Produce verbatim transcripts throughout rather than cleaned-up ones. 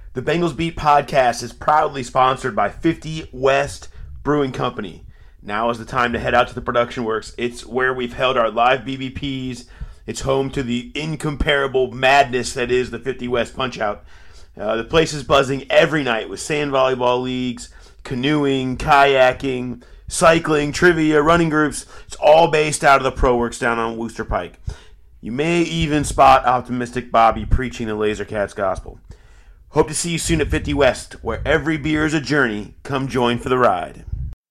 The Bengals Beat podcast is proudly sponsored by fifty West Brewing Company. Now is the time to head out to the Production Works. It's where we've held our live B B Ps. It's home to the incomparable madness that is the fifty West Punch-Out. Uh, the place is buzzing every night with sand volleyball leagues, canoeing, kayaking, cycling, trivia, running groups. It's all based out of the Pro Works down on Wooster Pike. You may even spot optimistic Bobby preaching the Lasercats gospel. Hope to see you soon at fifty West, where every beer is a journey. Come join for the ride.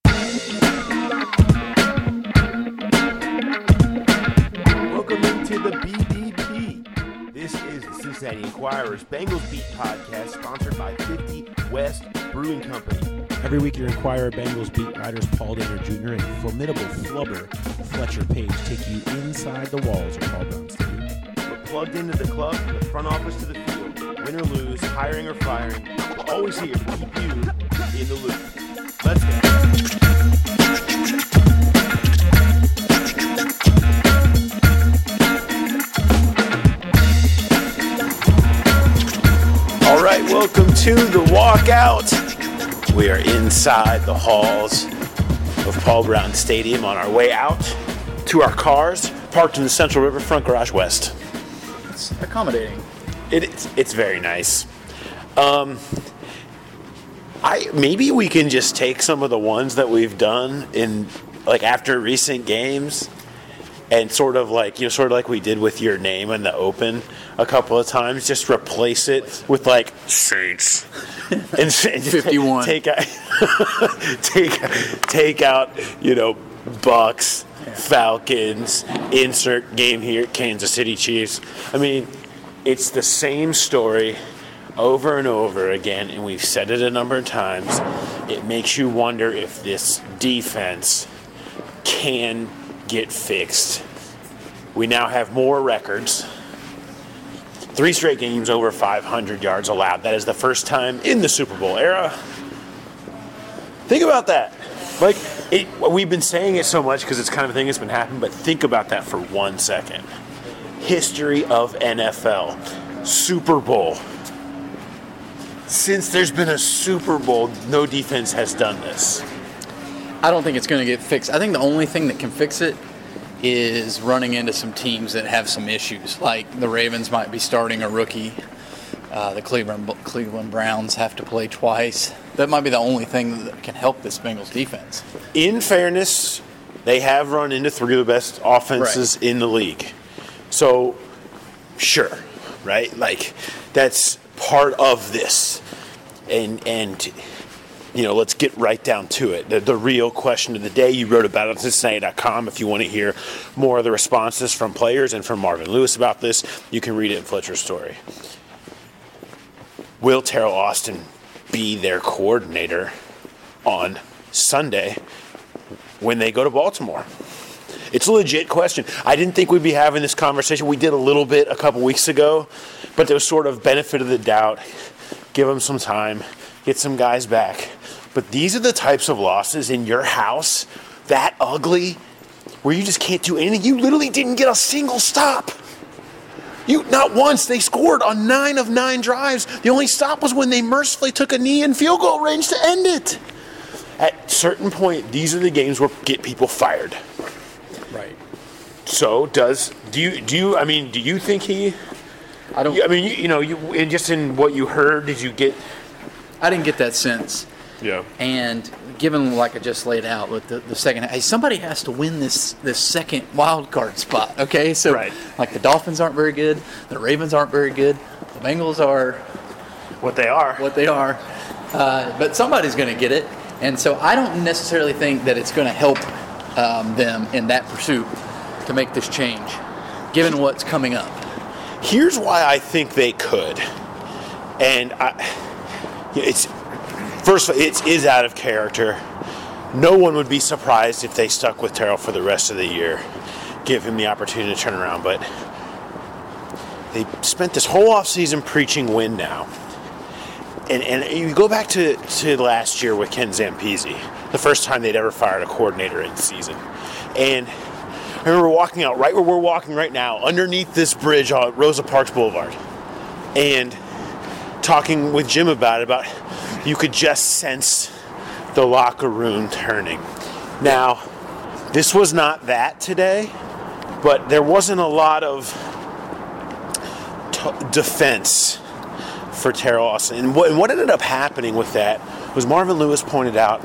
Welcome into the B B P. This is the Cincinnati Enquirer's Bengals Beat podcast, sponsored by fifty West Brewing Company. Every week, your Enquirer Bengals beat writers Paul Dehner Junior and formidable flubber Fletcher Page take you inside the walls of Paul Brown Stadium. We're plugged into the club, from the front office to the field. Win or lose, hiring or firing, we're always here to keep you in the loop. Let's go. All right, welcome to the walkout. We are inside the halls of Paul Brown Stadium on our way out to our cars, parked in the Central Riverfront Garage West. It's accommodating. It is, it's very nice. Um, I maybe we can just take some of the ones that we've done in like after recent games and sort of like, you know, sort of like we did with your name in the open a couple of times, just replace it with like Saints and, and fifty-one. Take out, take take out, you know, Bucks, yeah. Falcons, insert game here, Kansas City Chiefs. I mean, it's the same story over and over again, and we've said it a number of times. It makes you wonder if this defense can get fixed. We now have more records. Three straight games over five hundred yards allowed. That is the first time in the Super Bowl era. Think about that. Like, it, we've been saying it so much because it's kind of a thing that's been happening, but think about that for one second. History of N F L. Super Bowl. Since there's been a Super Bowl, no defense has done this. I don't think it's going to get fixed. I think the only thing that can fix it is running into some teams that have some issues. Like the Ravens might be starting a rookie. Uh, the Cleveland Cleveland Browns have to play twice. That might be the only thing that can help this Bengals defense. In fairness, they have run into three of the best offenses right. in the league. So, sure, right? Like, that's part of this. And, and you know, let's get right down to it. The, the real question of the day, you wrote about it on Cincinnati dot com. If you want to hear more of the responses from players and from Marvin Lewis about this, you can read it in Fletcher's story. Will Teryl Austin be their coordinator on Sunday when they go to Baltimore? It's a legit question. I didn't think we'd be having this conversation. We did a little bit a couple weeks ago, but there was sort of benefit of the doubt. Give them some time. Get some guys back. But these are the types of losses in your house, that ugly, where you just can't do anything. You literally didn't get a single stop. You not once. They scored on nine of nine drives. The only stop was when they mercifully took a knee in field goal range to end it. At a certain point, these are the games where get people fired. Right. So does do you do you I mean do you think he? I don't. I mean you, you know you and just in what you heard, did you get? I didn't get that sense. Yeah. And given like I just laid out with the, the second, hey, somebody has to win this this second wild card spot. Okay, so right. like the Dolphins aren't very good, the Ravens aren't very good, the Bengals are what they are. What they are, uh, but somebody's going to get it, and so I don't necessarily think that it's going to help um, them in that pursuit to make this change, given what's coming up. Here's why I think they could, and I, it's. First of all, it is out of character. No one would be surprised if they stuck with Teryl for the rest of the year. Give him the opportunity to turn around. But they spent this whole offseason preaching win now. And and you go back to, to last year with Ken Zampese, the first time they'd ever fired a coordinator in season. And I remember walking out right where we're walking right now, underneath this bridge on Rosa Parks Boulevard. And talking with Jim about it, about you could just sense the locker room turning. Now, this was not that today, but there wasn't a lot of t- defense for Teryl Austin. And what, and what ended up happening with that was Marvin Lewis pointed out,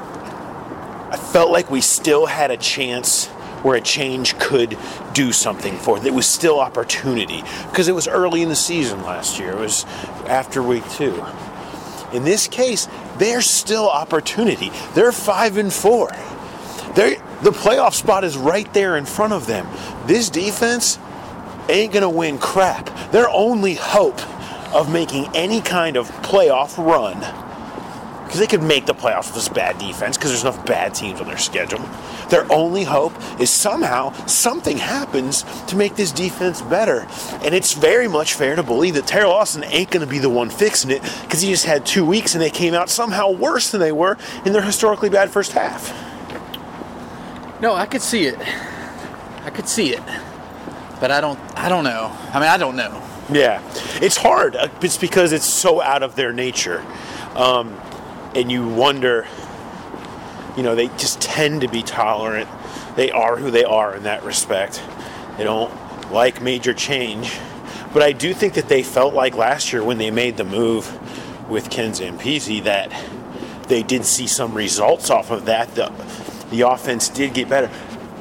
I felt like we still had a chance where a change could do something for it. There was still opportunity because it was early in the season last year. It was after week two. In this case, there's still opportunity. They're five and four. They're, the playoff spot is right there in front of them. This defense ain't gonna win crap. Their only hope of making any kind of playoff run, because they could make the playoffs with this bad defense because there's enough bad teams on their schedule. Their only hope is somehow something happens to make this defense better. And it's very much fair to believe that Teryl Austin ain't going to be the one fixing it because he just had two weeks and they came out somehow worse than they were in their historically bad first half. No, I could see it. I could see it. But I don't I don't know. I mean, I don't know. Yeah. It's hard. It's because it's so out of their nature. Um, and you wonder, you know, they just tend to be tolerant. They are who they are in that respect. They don't like major change. But I do think that they felt like last year when they made the move with Ken Zampese that they did see some results off of that. The, the offense did get better.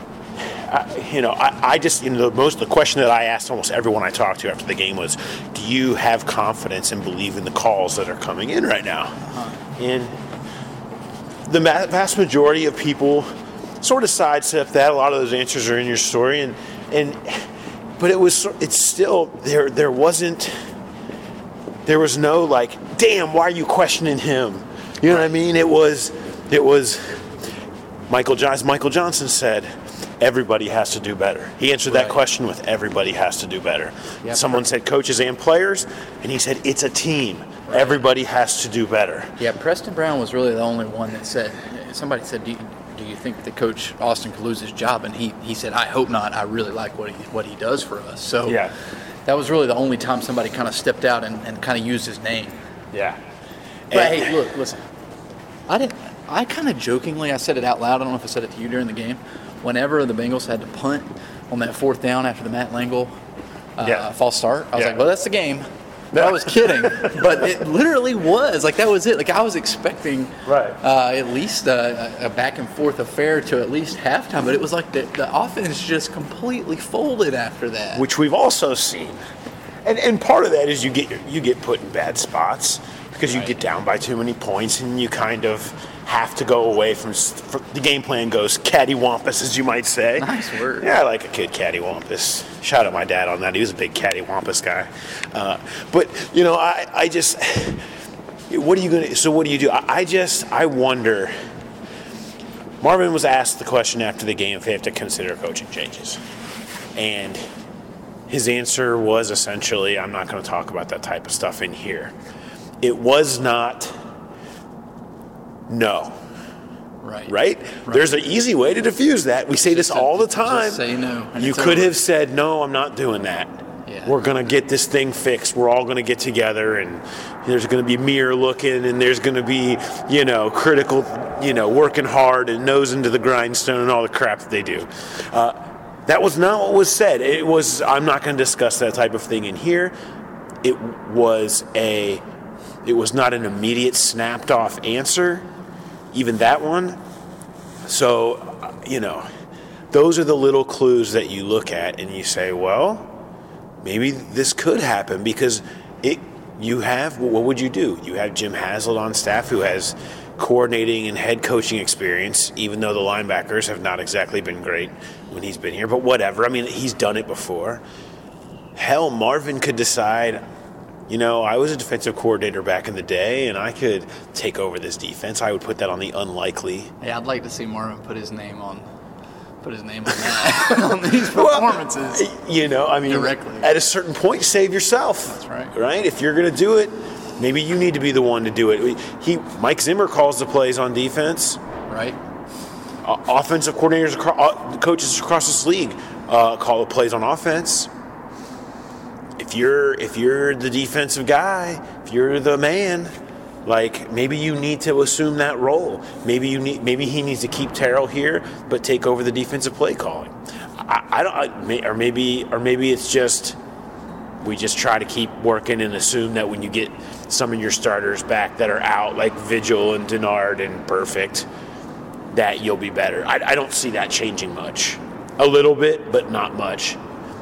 I, you know, I, I just, you know, the most, the question that I asked almost everyone I talked to after the game was, do you have confidence and believe in the calls that are coming in right now? Uh-huh. And the vast majority of people sort of sidestep that. A lot of those answers are in your story, and and but it was it's still there. There wasn't there was no like, damn, why are you questioning him? You know what I mean? It was it was Michael Johnson. Michael Johnson said, everybody has to do better. He answered that right. question with everybody has to do better. Yep. Someone said coaches and players, and he said it's a team. Right. Everybody has to do better. Yeah, Preston Brown was really the only one that said, somebody said, do you, do you think that Coach Austin could lose his job? And he, he said, I hope not. I really like what he what he does for us. So yeah. that was really the only time somebody kind of stepped out and, and kind of used his name. Yeah. But and, hey, look, listen. I didn't. I kind of jokingly, I said it out loud. I don't know if I said it to you during the game. Whenever the Bengals had to punt on that fourth down after the Matt Langle uh, yeah. false start, I was yeah. like, well, that's the game. No. I was kidding, but it literally was. Like, that was it. Like, I was expecting right. uh, at least a, a back and forth affair to at least halftime, but it was like the, the offense just completely folded after that. Which we've also seen. And and part of that is you get you get put in bad spots because right. you get down by too many points and you kind of have to go away from, from the game plan goes cattywampus, as you might say. Nice word. Yeah, I like a kid cattywampus. Shout out my dad on that. He was a big cattywampus guy. Uh, but, you know, I, I just, what are you going to, so what do you do? I, I just, I wonder, Marvin was asked the question after the game if they have to consider coaching changes. And his answer was essentially, I'm not going to talk about that type of stuff in here. It was not no. Right. right. Right? There's an easy way to diffuse that. We say this just all the time. Just say no. You could over. have said, no, I'm not doing that. Yeah. We're going to get this thing fixed. We're all going to get together, and there's going to be mirror looking, and there's going to be, you know, critical, you know, working hard and nose into the grindstone and all the crap that they do. Uh, that was not what was said. It was, I'm not going to discuss that type of thing in here. It was a, it was not an immediate snapped off answer. Even that one. So, you know, those are the little clues that you look at and you say, well, maybe this could happen because it. You have, what would you do? You have Jim Haslett on staff who has coordinating and head coaching experience, even though the linebackers have not exactly been great when he's been here. But whatever. I mean, he's done it before. Hell, Marvin could decide, you know, I was a defensive coordinator back in the day, and I could take over this defense. I would put that on the unlikely. Yeah, I'd like to see Marvin put his name on, put his name on that on these performances. Well, you know, I mean, directly. At a certain point, save yourself. That's right. Right? If you're going to do it, maybe you need to be the one to do it. He, Mike Zimmer calls the plays on defense. Right. Uh, offensive coordinators, uh, coaches across this league uh, call the plays on offense. If you're if you're the defensive guy, if you're the man, like maybe you need to assume that role. Maybe you need, maybe he needs to keep Terrell here, but take over the defensive play calling. I, I don't, I, or maybe, or maybe it's just we just try to keep working and assume that when you get some of your starters back that are out, like Vigil and Denard and Perfect, that you'll be better. I, I don't see that changing much. A little bit, but not much.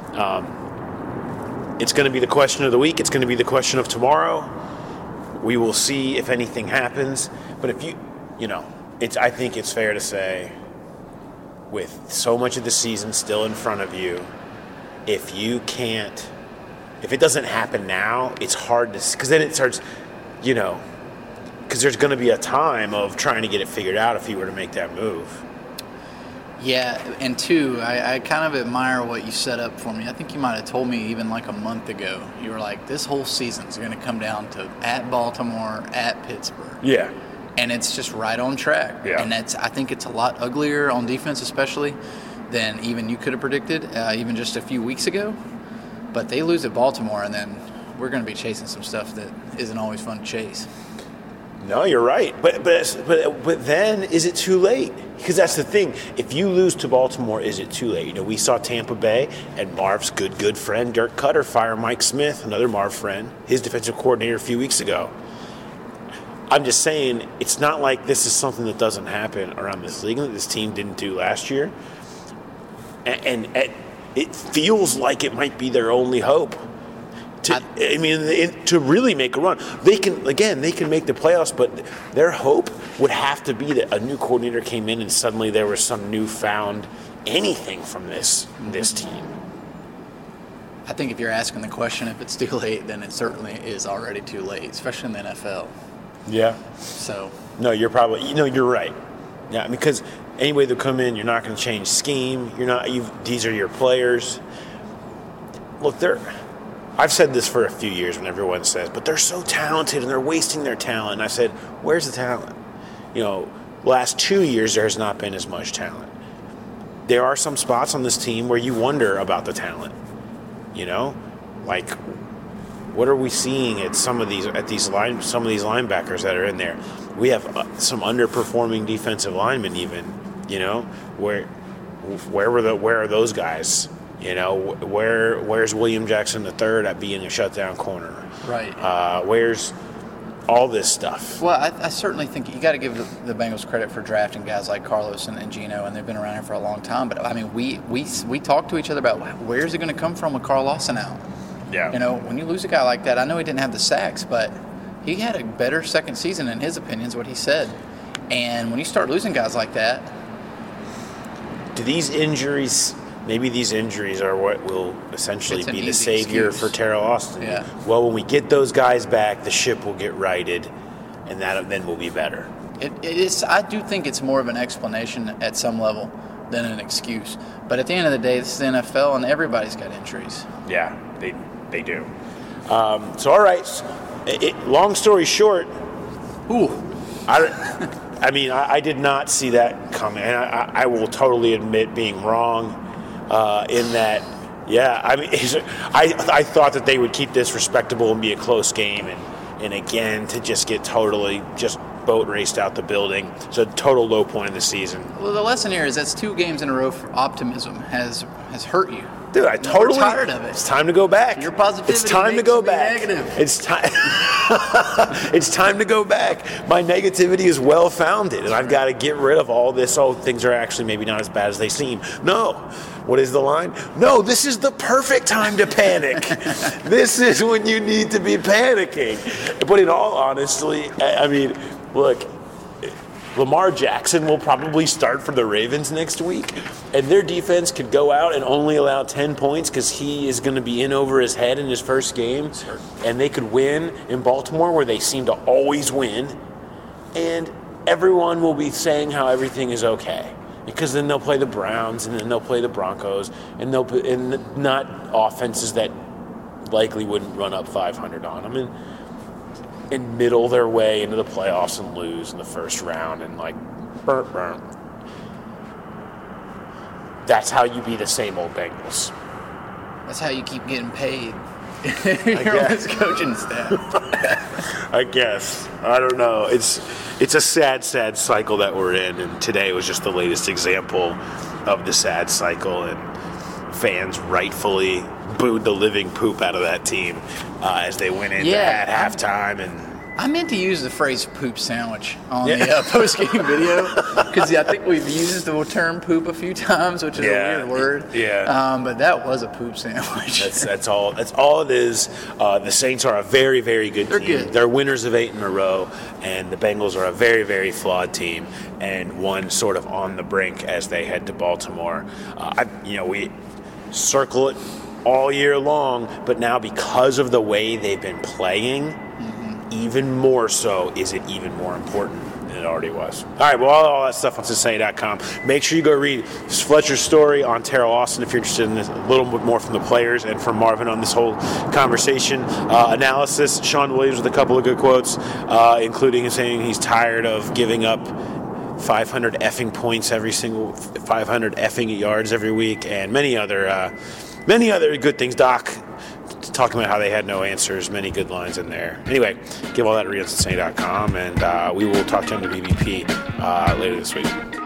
Um, it's going to be the question of the week. It's going to be the question of tomorrow. We will see if anything happens. But if you, you know, it's. I think it's fair to say, with so much of the season still in front of you, if you can't, if it doesn't happen now, it's hard to, because then it starts, you know, because there's going to be a time of trying to get it figured out if you were to make that move. Yeah, and two, I, I kind of admire what you set up for me. I think you might have told me even like a month ago. You were like, this whole season's going to come down to at Baltimore, at Pittsburgh. Yeah. And it's just right on track. Yeah. And that's, I think it's a lot uglier on defense especially than even you could have predicted, uh, even just a few weeks ago. But they lose at Baltimore, and then we're going to be chasing some stuff that isn't always fun to chase. No, you're right. But but but but then is it too late? Because that's the thing. If you lose to Baltimore, is it too late? You know, we saw Tampa Bay and Marv's good good friend Dirk Cutter fire Mike Smith, another Marv friend, his defensive coordinator a few weeks ago. I'm just saying, it's not like this is something that doesn't happen around this league that this team didn't do last year, and, and, and it feels like it might be their only hope. To, I mean, it, to really make a run, they can. Again, they can make the playoffs, but their hope would have to be that a new coordinator came in and suddenly there was some newfound anything from this this team. I think if you're asking the question if it's too late, then it certainly is already too late, especially in the N F L. Yeah. So. No, you're probably. You know, you're right. Yeah, because anyway they come in, you're not going to change scheme. You're not. You. These are your players. Look, they're. I've said this for a few years when everyone says, but they're so talented and they're wasting their talent. And I said, where's the talent? You know, last two years there has not been as much talent. There are some spots on this team where you wonder about the talent. You know, like what are we seeing at some of these at these line some of these linebackers that are in there? We have uh, some underperforming defensive linemen, even. You know, where where were the where are those guys? You know, where where's William Jackson the third at being a shutdown corner? Right. Uh, where's all this stuff? Well, I, I certainly think you got to give the, the Bengals credit for drafting guys like Carlos and, and Geno, and they've been around here for a long time. But, I mean, we we we talk to each other about where's it going to come from with Carl Lawson out? Yeah. You know, when you lose a guy like that, I know he didn't have the sacks, but he had a better second season in his opinion is what he said. And when you start losing guys like that. Do these injuries... Maybe these injuries are what will essentially be the savior excuse. for Terrell Austin. Yeah. Well, when we get those guys back, the ship will get righted, and that then we'll be better. It, it is. I do think it's more of an explanation at some level than an excuse. But at the end of the day, this is the N F L, and everybody's got injuries. Yeah, they they do. Um, so, all right. It, it, long story short, ooh, I, I mean, I, I did not see that coming, and I, I will totally admit being wrong. Uh, in that, yeah, I mean, I I thought that they would keep this respectable and be a close game, and, and again, to just get totally just boat raced out the building. So total low point of the season. Well, the lesson here is that's two games in a row for optimism has has hurt you. Dude, I totally We're tired of it. It's time to go back. Your positivity It's time makes to go me back. negative. It's time. It's time to go back. My negativity is well founded, and I've got to get rid of all this. Oh, things are actually maybe not as bad as they seem. No. What is the line? No, this is the perfect time to panic. This is when you need to be panicking. But in all honesty, I mean, look. Lamar Jackson will probably start for the Ravens next week, and their defense could go out and only allow ten points because he is going to be in over his head in his first game, and they could win in Baltimore where they seem to always win, and everyone will be saying how everything is okay because then they'll play the Browns and then they'll play the Broncos, and they'll put in not offenses that likely wouldn't run up five hundred on them, and and middle their way into the playoffs and lose in the first round and like burnt, burnt. That's how you be the same old Bengals. That's how you keep getting paid. You're on his coaching staff. I guess. I don't know. It's it's a sad, sad cycle that we're in, and today was just the latest example of the sad cycle, and fans rightfully booed the living poop out of that team uh, as they went into Yeah, at halftime. And I meant to use the phrase "poop sandwich" on Yeah. the uh, post-game video because I think we've used the term "poop" a few times, which is Yeah, a weird word. yeah. Um, but that was a poop sandwich. That's that's all. That's all it is. Uh, the Saints are a very, very good They're team. good. They're winners of eight in a row, and the Bengals are a very, very flawed team, and one sort of on the brink as they head to Baltimore. Uh, I, you know, we circle it all year long, but now because of the way they've been playing, mm-hmm. even more so is it even more important than it already was. All right, well, all, all that stuff on Cincinnati dot com. Make sure you go read Fletcher's story on Terrell Austin if you're interested in this, a little bit more from the players and from Marvin on this whole conversation. Uh, analysis, Sean Williams with a couple of good quotes, uh, including saying he's tired of giving up five hundred effing points every single, five hundred effing yards every week, and many other, uh, many other good things. Doc talking about how they had no answers, many good lines in there. Anyway, give all that to read on Cincinnati dot com, and uh, we will talk to him to B B P uh, later this week.